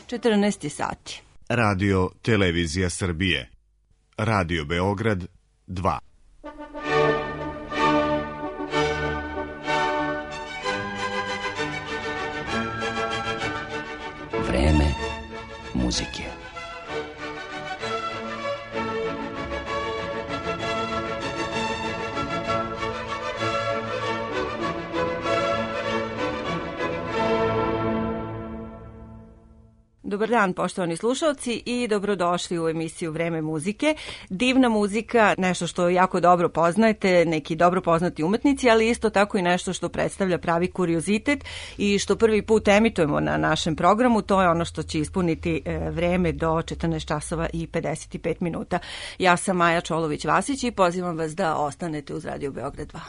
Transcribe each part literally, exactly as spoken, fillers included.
četrnaest sati. Radio Televizija Srbije. Radio Beograd dva. Vreme muzike. Dobar dan, poštovani slušalci, i dobrodošli u emisiju Vreme muzike. Divna muzika, nešto što jako dobro poznajete, neki dobro poznati umetnici, ali isto tako i nešto što predstavlja pravi kuriozitet i što prvi put emitujemo na našem programu. To je ono što će ispuniti vreme do četrnaest časova i pedeset pet minuta. Ja sam Maja Čolović-Vasić i pozivam vas da ostanete uz Radio Beograd dva.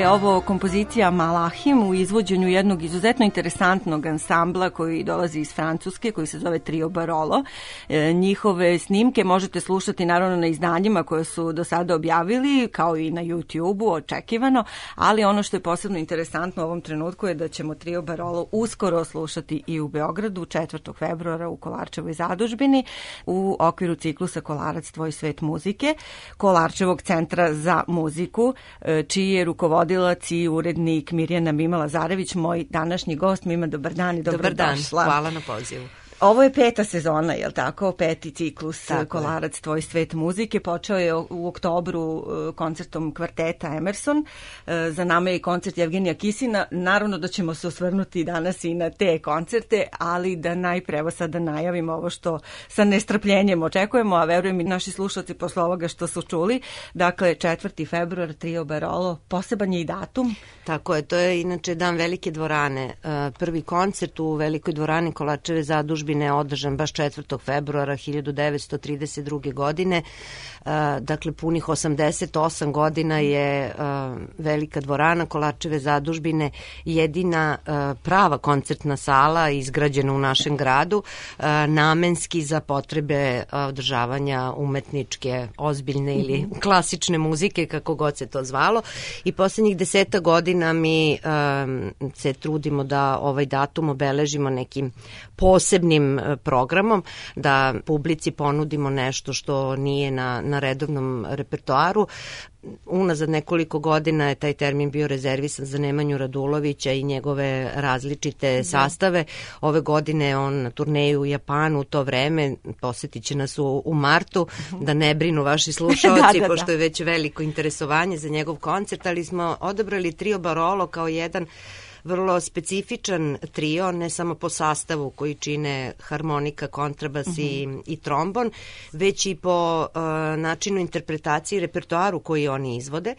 je ovo kompozicija Malahim u izvođenju jednog izuzetno interesantnog ansambla koji dolazi iz Francuske, koji se zove Trio Barolo. E, njihove snimke možete slušati naravno na izdanjima koje su do sada objavili, kao i na YouTube-u, očekivano, ali ono što je posebno interesantno u ovom trenutku je da ćemo Trio Barolo uskoro slušati i u Beogradu četvrtog februara u Kolarčevoj zadužbini u okviru ciklusa Kolarac, tvoj svet muzike, Kolarčevog centra za muziku, čiji je rukovodilac i urednik Mirjana Mima Lazarević, moj današnji gost. Mima, dobar dan i dobar dan. Došla. Hvala na pozivu. Ovo je peta sezona, je li tako? Peti ciklus tako Kolarac, je. Tvoj svet muzike. Počeo je u oktobru koncertom kvarteta Emerson. Za nama je i koncert Jevgenija Kisina. Naravno da ćemo se osvrnuti danas i na te koncerte, ali da najpre evo sada najavimo ovo što sa nestrpljenjem očekujemo, a verujem i naši slušalci posle ovoga što su čuli. Dakle, četvrti februar, Trio Barolo, poseban je i datum. Tako je, to je inače dan Velike dvorane. Prvi koncert u Velikoj dvorani Kolarčeve zadužbine je održan baš četvrtog februara hiljadu devetsto trideset druge. godine. Dakle, punih osamdeset osam godina je Velika dvorana Kolarčeve zadužbine jedina prava koncertna sala izgrađena u našem gradu, namenski za potrebe održavanja umetničke, ozbiljne ili klasične muzike, kako god se to zvalo. I poslednjih deseta godina mi se trudimo da ovaj datum obeležimo nekim posebnim programom, da publici ponudimo nešto što nije na, na redovnom repertoaru. Unazad nekoliko godina je taj termin bio rezervisan za Nemanju Radulovića i njegove različite sastave. Ove godine je on na turneju u Japanu u to vreme, posetit će nas u, u martu, da ne brinu vaši slušaoci, da, da, pošto da. je već veliko interesovanje za njegov koncert, ali smo odabrali Trio Barolo kao jedan vrlo specifičan trio, ne samo po sastavu koji čine harmonika, kontrabas uh -huh. i, i trombon, već i po uh, načinu interpretacije i repertoaru koji oni izvode.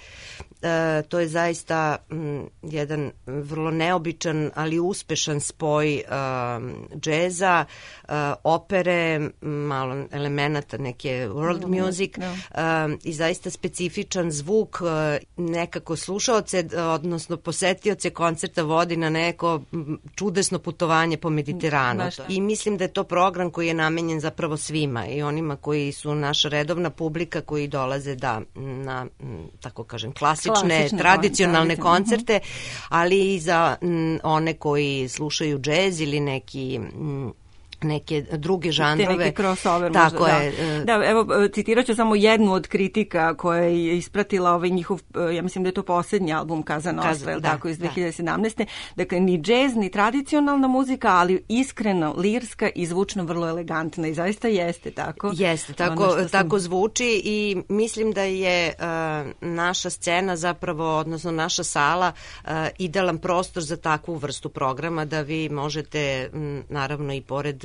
Uh, to je zaista um, jedan vrlo neobičan, ali uspešan spoj uh, džeza, uh, opere, malo elemenata neke world no, music no. Uh, i zaista specifičan zvuk. Uh, nekako slušaoce, odnosno posetioce koncerta vodi na neko čudesno putovanje po Mediteranu. Baš. I mislim da je to program koji je namenjen zapravo svima, i onima koji su naša redovna publika, koji dolaze da na, tako kažem, klasične, klasične tradicionalne kon, koncerte, ali i za m, one koji slušaju džez ili neki m, neke druge žanrove. Te neki crossover Tako možda, je. Da. da, evo, citirat ću samo jednu od kritika koja je ispratila ovaj njihov, ja mislim da je to posljednji album Kaza Nostra, Kaz, da, tako, iz dve hiljade sedamnaeste. Da. Dakle, ni džez, ni tradicionalna muzika, ali iskreno, lirska i zvučno vrlo elegantna, i zaista jeste tako. Jeste, tako, sam... tako zvuči, i mislim da je uh, naša scena zapravo, odnosno naša sala, uh, idealan prostor za takvu vrstu programa, da vi možete, m, naravno i pored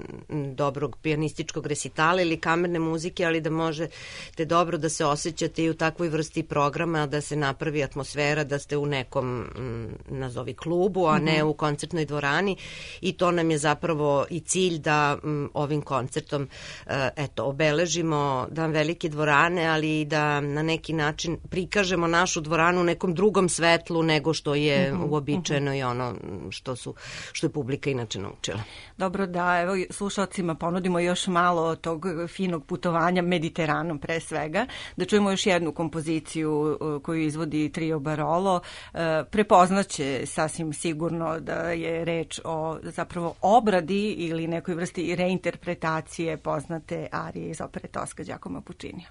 dobrog pijanističkog resitala ili kamerne muzike, ali da možete dobro da se osjećate i u takvoj vrsti programa, da se napravi atmosfera da ste u nekom, nazovi, klubu, a ne u koncertnoj dvorani, i to nam je zapravo i cilj, da m, ovim koncertom eto, obeležimo Dan Velike dvorane, ali i da na neki način prikažemo našu dvoranu u nekom drugom svetlu nego što je uh-huh, uobičajeno uh-huh. i ono što su što je publika inače naučila. Dobro, da evo slušalcima ponudimo još malo tog finog putovanja Mediteranom pre svega, da čujemo još jednu kompoziciju koju izvodi Trio Barolo. Prepoznaće sasvim sigurno da je reč o zapravo obradi ili nekoj vrsti reinterpretacije poznate arije iz opere Tosca Giacomo Puccinija.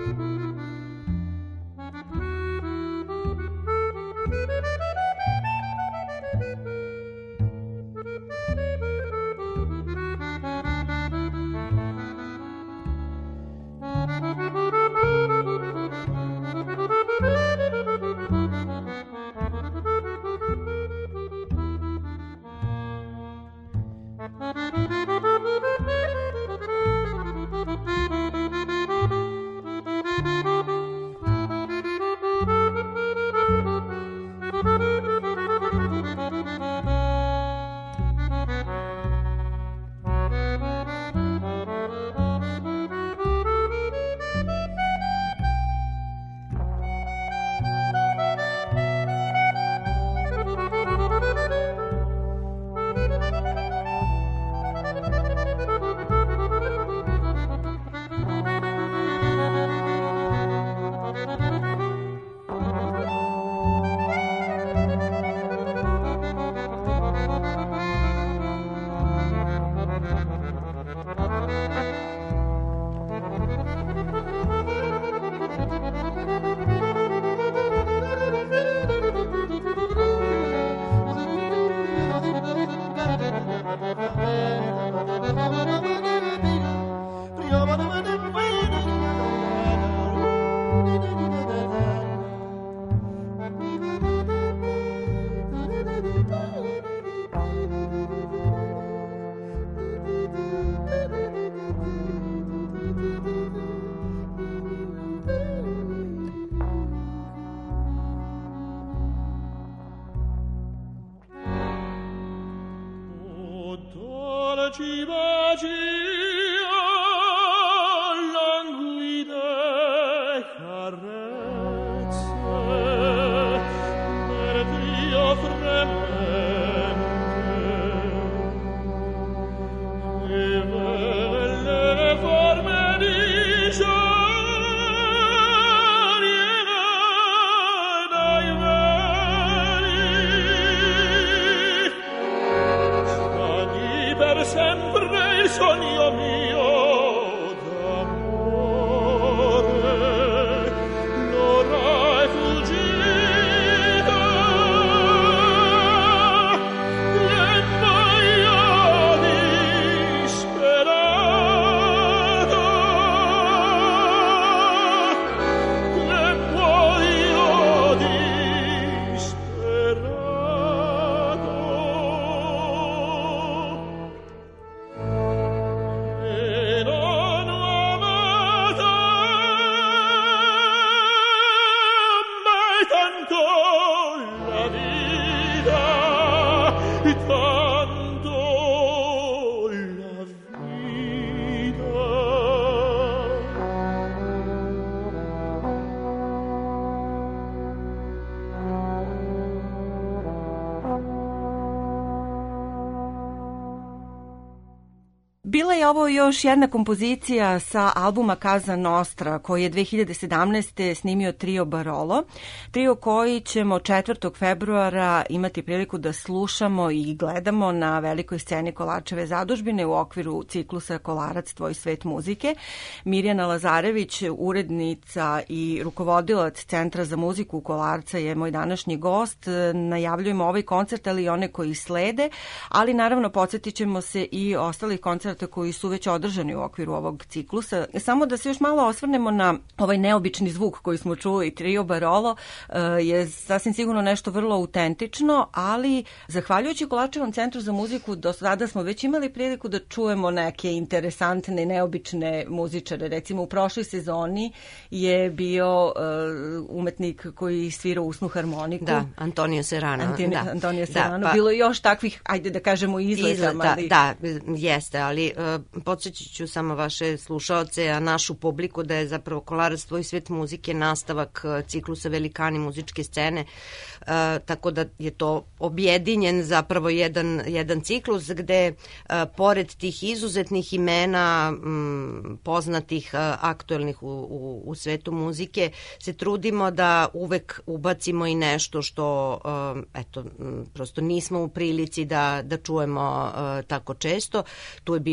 Bila je ovo još jedna kompozicija sa albuma Casa Nostra koji je dve hiljade sedamnaeste. snimio trio Barolo. Trio koji ćemo četvrtog februara imati priliku da slušamo i gledamo na velikoj sceni Kolarčeve zadužbine u okviru ciklusa Kolarac, tvoj svet muzike. Mirjana Lazarević, urednica i rukovodilac Centra za muziku Kolarca, je moj današnji gost. Najavljujemo ovaj koncert, ali i one koji slede, ali naravno podsjetit ćemo se i ostalih koncerta koji su već održani u okviru ovog ciklusa. Samo da se još malo osvrnemo na ovaj neobični zvuk koji smo čuli. Trio Barolo je sasvim sigurno nešto vrlo autentično, ali zahvaljujući Kolarčevom centru za muziku do sada smo već imali priliku da čujemo neke interesantne i neobične muzičare. Recimo u prošloj sezoni je bio uh, umetnik koji svira usnu harmoniku. Da, Antonio Serrano. Antoni, da. Antonio Serrano. Da, pa, bilo je još takvih, ajde da kažemo, izleta. Ali... Da, jeste, ali uh, podsjećat ću samo vaše slušaoce, a našu publiku da je zapravo Kolarac, tvoj svet muzike nastavak ciklusa Velikani muzičke scene, uh, tako da je to objedinjen zapravo jedan, jedan ciklus gde uh, pored tih izuzetnih imena m, poznatih uh, aktuelnih u, u, u svetu muzike se trudimo da uvek ubacimo i nešto što uh, eto, m, prosto nismo u prilici da, da čujemo uh, tako često. Tu je bio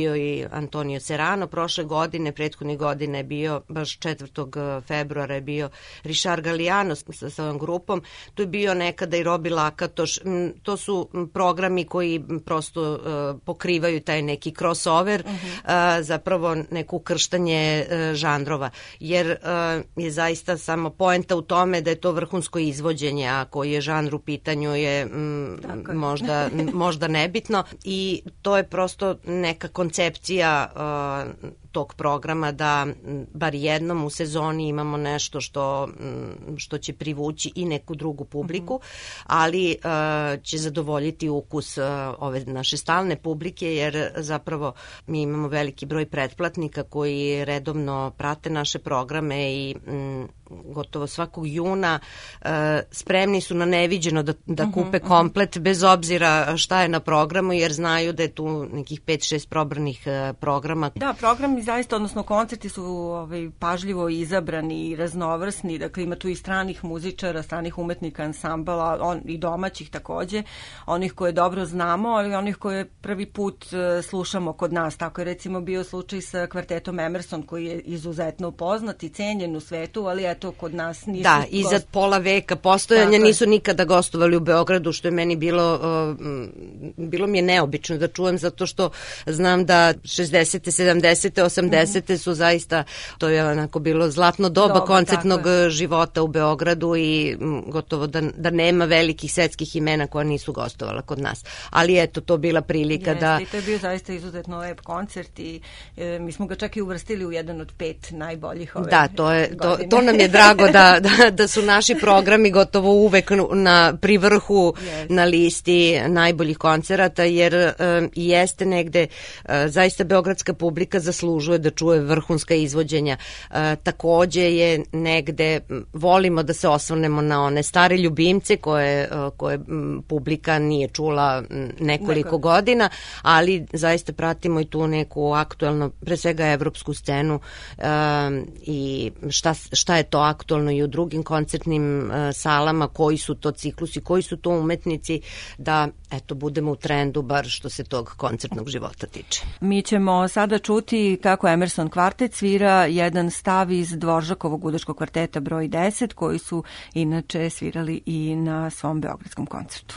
bio i Antonio Serrano prošle godine, prethodne godine je bio, baš četvrtog februara je bio Richard Galliano sa svojom grupom, tu je bio nekada i Robi Lakatoš, to su programi koji prosto uh, pokrivaju taj neki crossover, uh-huh. uh, zapravo neko ukrštanje uh, žanrova, jer uh, je zaista samo poenta u tome da je to vrhunsko izvođenje, a koji je žanr u pitanju je mm, možda, možda nebitno i to je prosto neka koncepcija uh, tog programa da bar jednom u sezoni imamo nešto što, što će privući i neku drugu publiku, mm-hmm. ali uh, će zadovoljiti ukus uh, ove naše stalne publike, jer zapravo mi imamo veliki broj pretplatnika koji redovno prate naše programe i um, gotovo svakog juna uh, spremni su na neviđeno da, da kupe uh-huh, komplet uh-huh. bez obzira šta je na programu, jer znaju da je tu nekih pet šest probranih uh, programa. Da, programi zaista, odnosno koncerti su ovaj, pažljivo izabrani i raznovrsni, dakle ima tu i stranih muzičara, stranih umetnika, ansambala, on, i domaćih takođe, onih koje dobro znamo, ali onih koje prvi put uh, slušamo kod nas. Tako je recimo bio slučaj sa kvartetom Emerson, koji je izuzetno poznat i cenjen u svetu, ali eto kod nas nisu... Da, iza gost... pola veka postojanja tako nisu nikada gostovali u Beogradu, što je meni bilo uh, bilo mi je neobično da čujem, zato što znam da šezdesete, sedamdesete, osamdesete su zaista, to je onako bilo zlatno doba Doba, koncertnog života u Beogradu i gotovo da, da nema velikih svetskih imena koja nisu gostovala kod nas. Ali eto, to bila prilika Jeste, da... i to je bio zaista izuzetno lep koncert i e, mi smo ga čak i uvrstili u jedan od pet najboljih ove Da, to, je, to, to nam je drago da, da, da su naši programi gotovo uvek na, pri vrhu yes. na listi najboljih koncerata, jer um, jeste negde, uh, zaista beogradska publika zaslužuje da čuje vrhunska izvođenja. Uh, takođe je negde, volimo da se osvrnemo na one stare ljubimce koje, uh, koje um, publika nije čula nekoliko Neko. godina, ali zaista pratimo i tu neku aktuelno, pre svega evropsku scenu um, i šta, šta je to aktuelno i u drugim koncertnim uh, salama, koji su to ciklusi, koji su to umetnici, da eto budemo u trendu bar što se tog koncertnog života tiče. Mi ćemo sada čuti kako Emerson kvartet svira jedan stav iz Dvoržakovog udoškog kvarteta broj deset, koji su inače svirali i na svom beogradskom koncertu.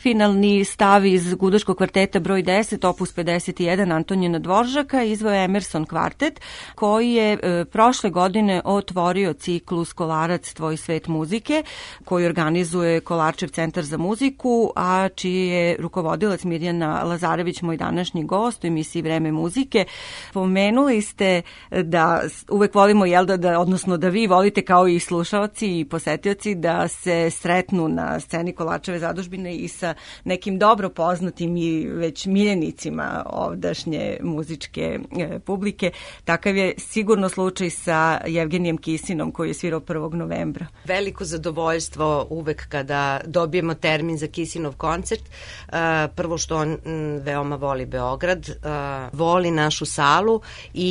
finalni stav iz Gudaškog kvarteta broj deset, opus pedeset jedan Antonijina Dvoržaka, izveo Emerson kvartet, koji je e, prošle godine otvorio ciklus Kolarac Tvoj svet muzike, koji organizuje Kolarčev centar za muziku, a čiji je rukovodilac Mirjana Lazarević, moj današnji gost u emisiji Vreme muzike. Pomenuli ste da uvek volimo, jel da, da, odnosno da vi volite kao i slušaoci i posetioci da se sretnu na sceni Kolarčeve zadužbine i sa nekim dobro poznatim i već miljenicima ovdašnje muzičke e, publike. Takav je sigurno slučaj sa Jevgenijem Kisinom koji je svirao prvog novembra. Veliko zadovoljstvo uvek kada dobijemo termin za Kisinov koncert. Uh, prvo što on m, veoma voli Beograd, uh, voli našu salu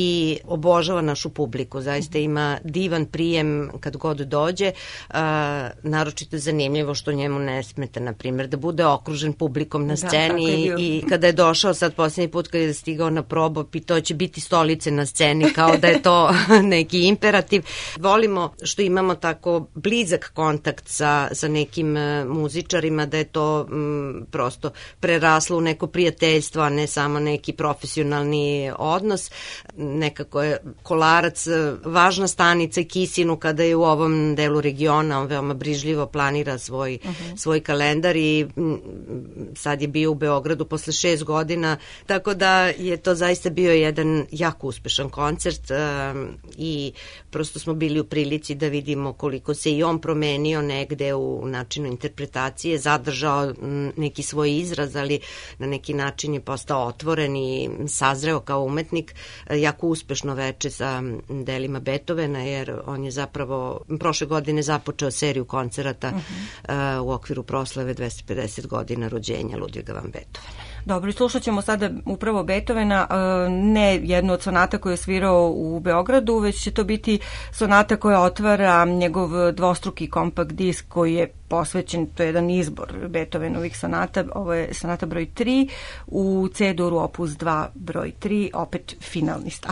i obožava našu publiku. Zaista ima divan prijem kad god dođe. Uh, naročito je zanimljivo što njemu ne smeta, na primjer, da bude okružen publikom na sceni, da, i kada je došao sad posljednji put kad je stigao na probu, pitao će biti stolice na sceni, kao da je to neki imperativ. Volimo što imamo tako blizak kontakt sa, sa nekim uh, muzičarima, da je to um, prosto preraslo u neko prijateljstvo, a ne samo neki profesionalni odnos. Nekako je Kolarac važna stanica i Kisinu kada je u ovom delu regiona. On veoma brižljivo planira svoj, uh-huh. svoj kalendar i m, sad je bio u Beogradu posle šest godina, tako da je to zaista bio jedan jako uspešan koncert um, i prosto smo bili u prilici da vidimo koliko se i on promenio negde u načinu interpretacije, zadržao neki svoj izraz, ali na neki način je postao otvoren i sazreo kao umetnik. Jako uspešno veče sa delima Beethovena, jer on je zapravo prošle godine započeo seriju koncerata uh-huh. uh, u okviru proslave dvesta pedeset godina rođenja Ludviga van Beethovena. Dobro, i slušat ćemo sada upravo Beethovena, ne jednu od sonata koju je svirao u Beogradu, već će to biti sonata koja otvara njegov dvostruki kompakt disk koji je posvećen, to je jedan izbor Beethovenovih sonata, ovo je sonata broj tri, u C-duru opus dva broj tri, opet finalni stav.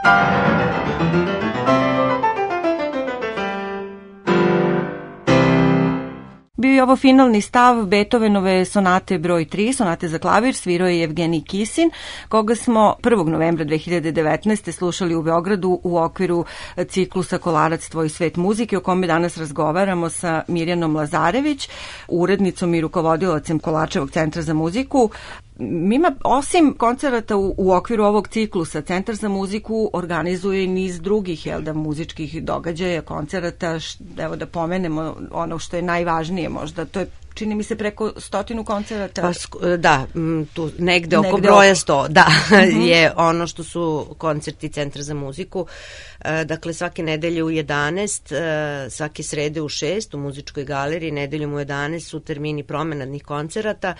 Bio je ovo finalni stav Beethovenove sonate broj tri, sonate za klavir, svirao je Evgenij Kisin, koga smo prvog novembra dve hiljade devetnaeste. slušali u Beogradu u okviru ciklusa Kolarac, tvoj svet muzike, o kome danas razgovaramo sa Mirjanom Lazarević, urednicom i rukovodilacem Kolarčevog centra za muziku. Mima, osim koncerata u, u okviru ovog ciklusa, Centar za muziku organizuje i niz drugih, jel da, muzičkih događaja, koncerata, š, evo da pomenemo ono što je najvažnije možda, to je, čini mi se, preko stotinu koncerata. Pa, da, tu negde oko negde broja sto, da, uh-huh. je ono što su koncerti Centra za muziku. Dakle, svake nedelje u jedanaest, svake srede u šest u muzičkoj galeriji, nedeljom u jedanaest su termini promenadnih koncerata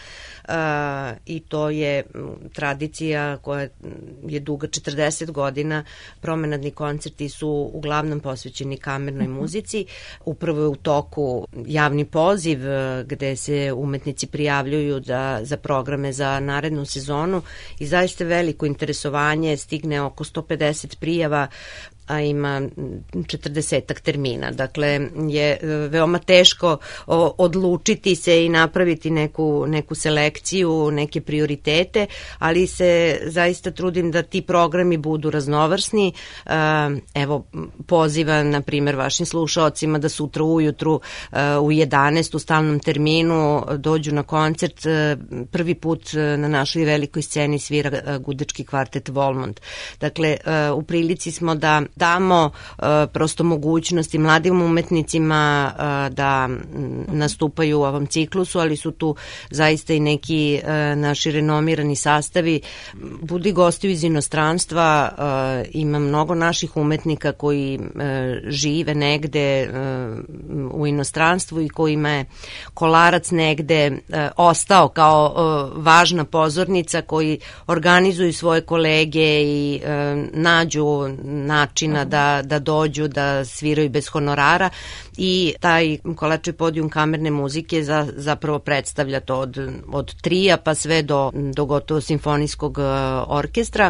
i to je tradicija koja je duga četrdeset godina. Promenadni koncerti su uglavnom posvećeni kamernoj muzici. Upravo je u toku javni poziv gde se umetnici prijavljuju za, za programe za narednu sezonu i zaista veliko interesovanje, stigne oko sto pedeset prijava, a ima četrdesetak termina. Dakle, je veoma teško odlučiti se i napraviti neku, neku selekciju, neke prioritete, ali se zaista trudim da ti programi budu raznovrsni. Evo, pozivam, na primjer, vašim slušaocima da sutra ujutru u jedanaest u stalnom terminu dođu na koncert. Prvi put na našoj velikoj sceni svira gudački kvartet Volmont. Dakle, u prilici smo da damo uh, prosto mogućnosti mladim umetnicima uh, da m, nastupaju u ovom ciklusu, ali su tu zaista i neki uh, naši renomirani sastavi. Budi gostiju iz inostranstva, uh, ima mnogo naših umetnika koji uh, žive negde uh, u inostranstvu i kojima je Kolarac negde uh, ostao kao uh, važna pozornica, koji organizuju svoje kolege i uh, nađu način da, da dođu, da sviraju bez honorara i taj Kolarčev podijum kamerne muzike za, zapravo predstavlja to od, od trija pa sve do, do gotovo simfonijskog orkestra.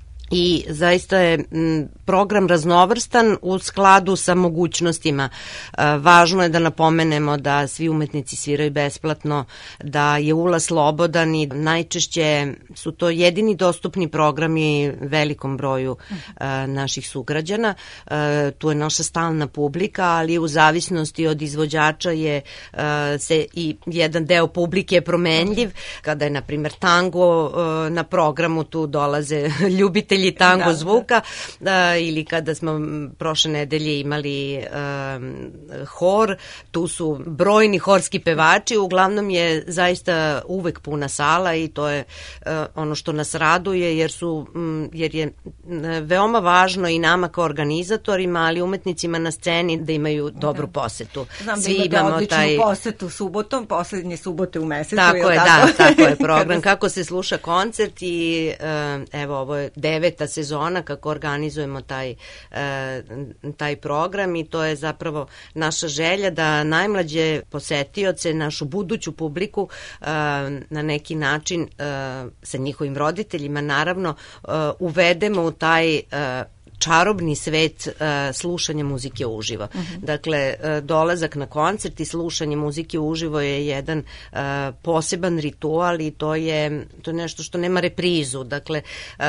I zaista je m, program raznovrstan u skladu sa mogućnostima. E, važno je da napomenemo da svi umetnici sviraju besplatno, da je ulaz slobodan i najčešće su to jedini dostupni programi velikom broju e, naših sugrađana. E, tu je naša stalna publika, ali u zavisnosti od izvođača je e, se i jedan deo publike je promenljiv. Kada je, na primjer, tango e, na programu, tu dolaze ljubitelji tango da, zvuka da. Ili kada smo prošle nedelje imali um, hor, tu su brojni horski pevači, uglavnom je zaista uvek puna sala i to je uh, ono što nas raduje, jer su um, jer je veoma važno i nama kao organizatorima, ali umetnicima na sceni da imaju dobru posetu. Znam Svi da imate imamo odličnu taj posetu subotom, poslednje subote u mesecu. Tako je, tako? da, tako je program, kako se sluša koncert i uh, evo, ovo je deveta sezona kako organizujemo taj, e, taj program i to je zapravo naša želja da najmlađe posetioce, našu buduću publiku e, na neki način e, sa njihovim roditeljima naravno e, uvedemo u taj e, čarobni svet uh, slušanja muzike uživo. Uh-huh. Dakle, uh, dolazak na koncert i slušanje muzike uživo je jedan uh, poseban ritual i to je, to je nešto što nema reprizu. Dakle, uh,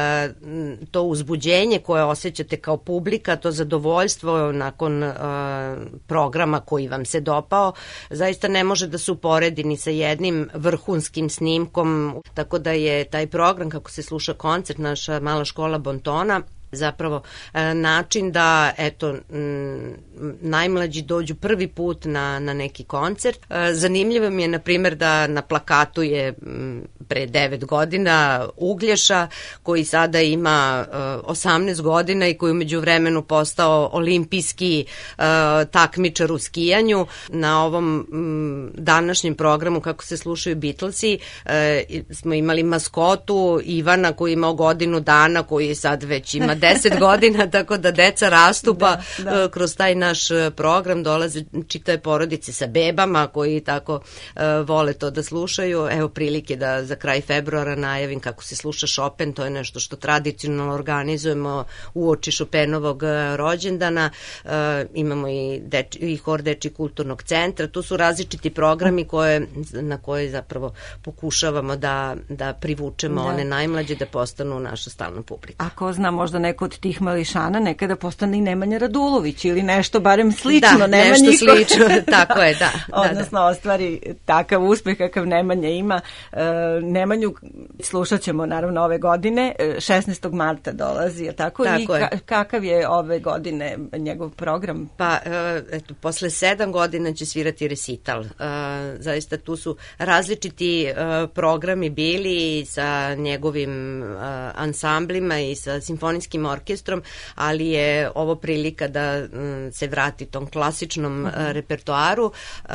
to uzbuđenje koje osjećate kao publika, to zadovoljstvo nakon uh, programa koji vam se dopao, zaista ne može da se uporedi ni sa jednim vrhunskim snimkom. Tako da je taj program, kako se sluša koncert, naša mala škola bontona, zapravo e, način da eto m, najmlađi dođu prvi put na, na neki koncert. E, zanimljivo mi je, na primjer, da na plakatu je m, pre devet godina Uglješa, koji sada ima e, osamnaest godina i koji umeđu vremenu postao olimpijski e, takmičar u skijanju. Na ovom m, današnjem programu, kako se slušaju Beatlesi, e, smo imali maskotu Ivana koji imao godinu dana, koji sad već ima deset godina, tako da deca rastu, pa da, da. kroz taj naš program dolaze čitave porodice sa bebama koji tako uh, vole to da slušaju. Evo prilike da za kraj februara najavim kako se sluša Chopin, to je nešto što tradicionalno organizujemo uoči Chopinovog rođendana. Uh, imamo i, deči, i hor Dečiji kulturnog centra, tu su različiti programi koje, na koje zapravo pokušavamo da, da privučemo da. one najmlađe da postanu naša stalna publika. Ako zna možda neko od tih mališana nekada postane i Nemanja Radulović ili nešto barem slično. Da, Nema nešto niko... slično, tako je, da. Odnosno da, da. ostvari takav uspeh kakav Nemanja ima. E, Nemanju slušat ćemo naravno ove godine, šesnaestog marta dolazi, je tako? Tako I je. Ka- kakav je ove godine njegov program? Pa, eto, posle sedam godina će svirati recital. E, zaista tu su različiti e, programi bili sa njegovim e, ansamblima i sa simfonijskim orkestrom, ali je ovo prilika da m, se vrati tom klasičnom mm-hmm. repertoaru. Uh,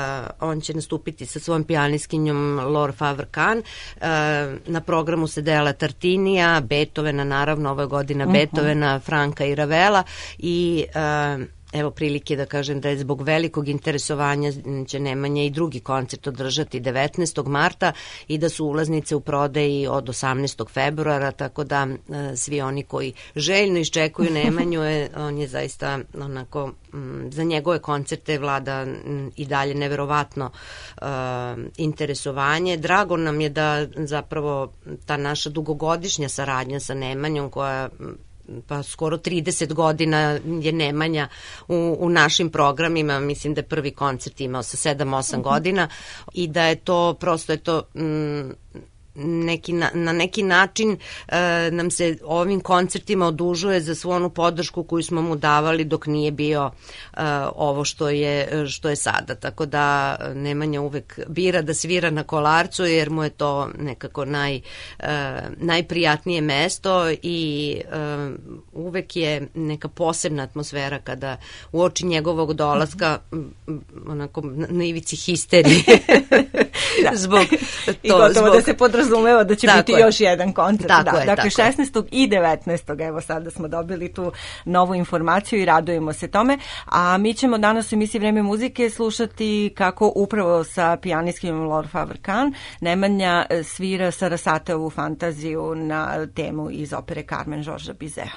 on će nastupiti sa svojom pijaniskinjom Laure Favre-Kahn. Uh, na programu se dela Tartinija, Beethovena, naravno ove godina mm-hmm. Beethovena, Franka i Ravela i uh, evo prilike da kažem da je zbog velikog interesovanja će Nemanja i drugi koncert održati devetnaestog marta i da su ulaznice u prodaji od osamnaestog februara, tako da e, svi oni koji željno iščekuju Nemanju, je, on je zaista onako, m, za njegove koncerte vlada m, i dalje neverovatno e, interesovanje. Drago nam je da zapravo ta naša dugogodišnja saradnja sa Nemanjom koja pa skoro trideset godina je Nemanja u, u našim programima, mislim da je prvi koncert imao sa sedam osam mm-hmm. godina i da je to, prosto je to mm, neki, na, na neki način e, nam se ovim koncertima odužuje za svu onu podršku koju smo mu davali dok nije bio e, ovo što je, što je sada. Tako da Nemanja uvek bira da svira na Kolarcu jer mu je to nekako naj, e, najprijatnije mesto i e, uvek je neka posebna atmosfera kada uoči njegovog dolaska mm-hmm. onako na ivici histerije. Da. Zbog to, I gotovo zbog... da se podrazumeva da će tako biti je. još jedan koncert. Tako da. je, dakle, tako šesnaestog i devetnaestog evo sada smo dobili tu novu informaciju i radujemo se tome. A mi ćemo danas u emisiji Vreme muzike slušati kako upravo sa pijaniskim Laure Favre-Kahn Nemanja svira Sarasateovu fantaziju na temu iz opere Carmen Georgesa Bizeta.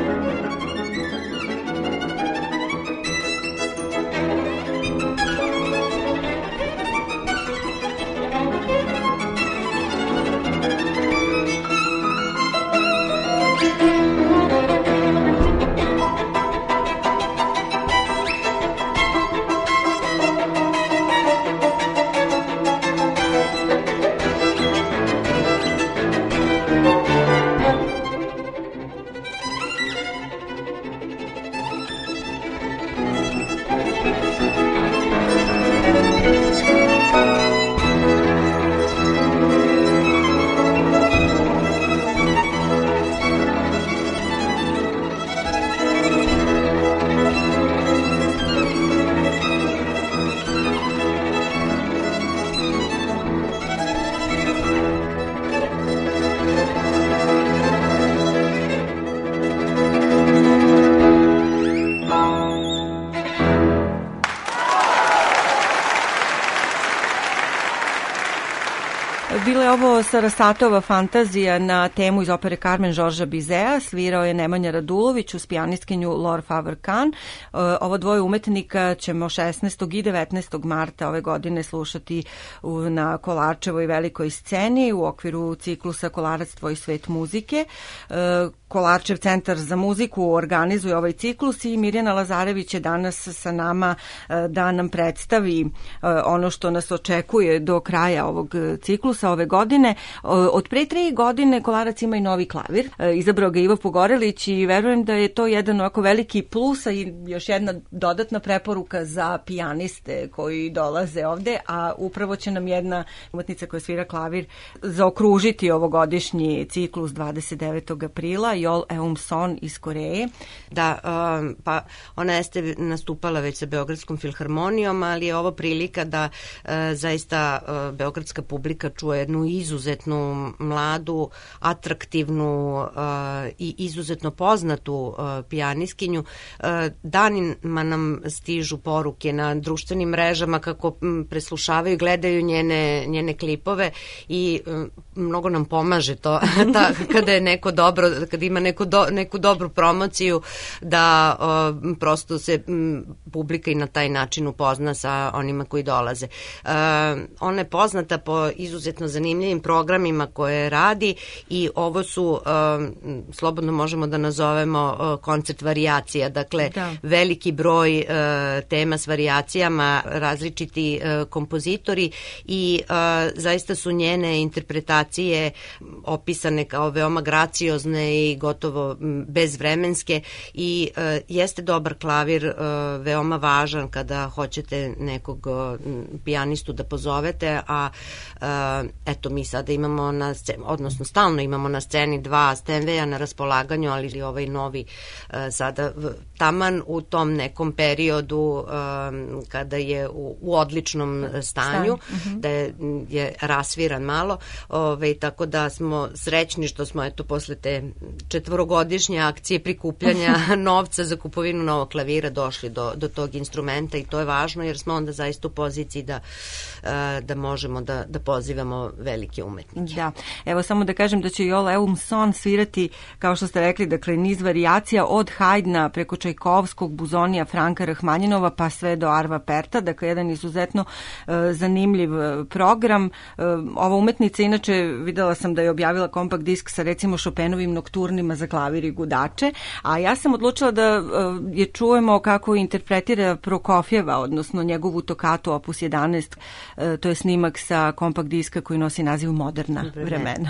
Bila je ovo Sarasatova fantazija na temu iz opere Carmen Žorža Bizea, svirao je Nemanja Radulović uz pijanistkinju Laure Favre-Kahn. Ovo dvoje umetnika ćemo šesnaestog i devetnaestog marta ove godine slušati na Kolarčevoj velikoj sceni u okviru ciklusa Kolarac tvoj svet muzike. Kolarčev centar za muziku organizuje ovaj ciklus i Mirjana Lazarević je danas sa nama da nam predstavi ono što nas očekuje do kraja ovog ciklusa ove godine. Od pre tri godine Kolarac ima i novi klavir. Izabrao ga Ivo Pogorelić i verujem da je to jedan ovako veliki plus i još jedna dodatna preporuka za pijaniste koji dolaze ovde, a upravo će nam jedna umetnica koja svira klavir zaokružiti ovogodišnji ciklus dvadeset devetog aprila, Jol Eum-son iz Koreje. Da, um, pa ona jeste nastupala već sa Beogradskom filharmonijom, ali je ovo prilika da uh, zaista uh, beogradska publika čuje jednu izuzetnu mladu, atraktivnu uh, i izuzetno poznatu uh, pijanistkinju. Uh, danima nam stižu poruke na društvenim mrežama kako m, preslušavaju i gledaju njene, njene klipove i um, mnogo nam pomaže to ta, kada je neko dobro, kada ima neku, do, neku dobru promociju, da uh, prosto se m, publika i na taj način upozna sa onima koji dolaze. Uh, ona je poznata po izuzetno zanimljivim programima koje radi i ovo su, uh, slobodno možemo da nazovemo uh, koncert varijacija, dakle da. Veliki broj uh, tema s varijacijama, različiti uh, kompozitori i uh, zaista su njene interpretacije opisane kao veoma graciozne i gotovo bezvremenske i uh, jeste dobar klavir, uh, veoma važan kada hoćete nekog uh, pijanistu da pozovete, a uh, eto mi sada imamo na sceni, odnosno stalno imamo na sceni dva Steinwaya na raspolaganju, ali ovaj novi uh, sada v, taman u tom nekom periodu um, kada je u, u odličnom stanju, Stan. da je, je rasviran malo, ove, tako da smo srećni što smo eto posle te četvorogodišnje akcije prikupljanja novca za kupovinu novog klavira došli do, do tog instrumenta i to je važno jer smo onda zaista u poziciji da, da možemo da, da pozivamo velike umetnike. Da, evo samo da kažem da će Jol Eum-son svirati, kao što ste rekli, dakle niz varijacija od Hajdna preko Čajkovskog, Buzonija, Franka Rahmanjinova pa sve do Arva Perta, dakle jedan izuzetno uh, zanimljiv uh, program. Uh, ova umetnica, inače videla sam da je objavila kompakt disk sa recimo Chopinovim nokturnima za klavir i gudače, a ja sam odlučila da uh, je čujemo kako interpretira Prokofjeva, odnosno njegovu tokatu opus jedanaest, uh, to je snimak sa kompakt diska koji nosi naziv Moderna vremena.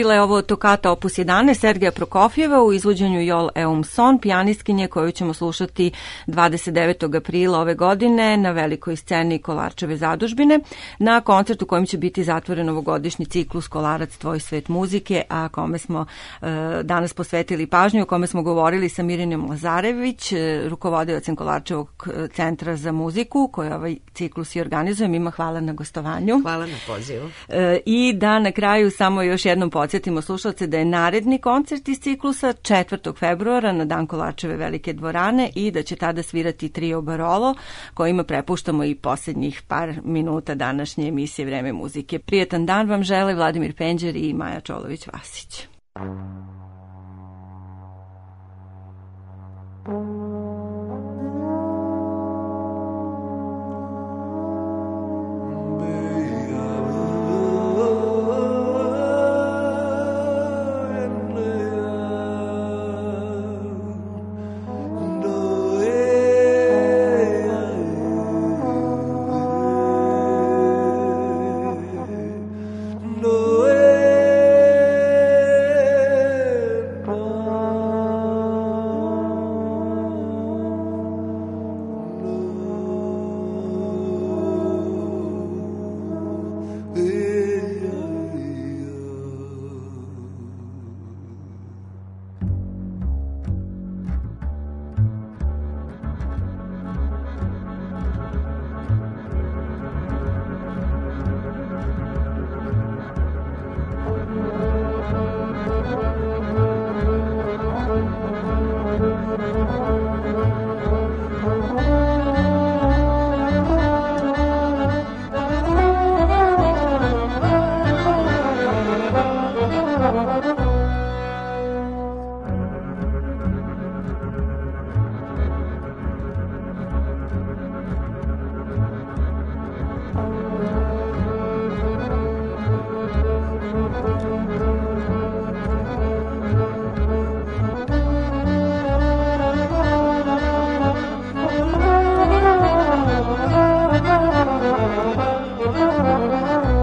bila je ovo tokata opus jedanaest Sergeja Prokofjeva u izvođenju Jol Eumson, pijanistkinje koju ćemo slušati dvadeset devetog aprila ove godine na velikoj sceni Kolarčeve zadužbine, na koncertu kojim će biti zatvoren ovogodišnji ciklus Kolarac tvoj svet muzike, a kome smo e, danas posvetili pažnju, o kome smo govorili sa Mirjanom Lazarević, e, rukovodiocem Kolarčevog centra za muziku, koji ovaj ciklus i organizujem. Ima hvala na gostovanju. Hvala na pozivu. E, I da na kraju samo još jednom podsjetimo slušalce da je naredni koncert iz ciklusa četvrtog februara na dan Kolarčeve velike dvorane i da će tada svirati trio Barolo, kojima prepuštamo i posljednjih par minuta današnje emisije Vreme muzike. Prijetan dan vam žele Vladimir Penđer i Maja Čolović-Vasić. Thank you.